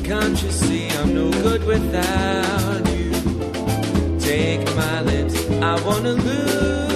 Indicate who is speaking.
Speaker 1: Can't you see I'm no good without you? Take my lips, I wanna lose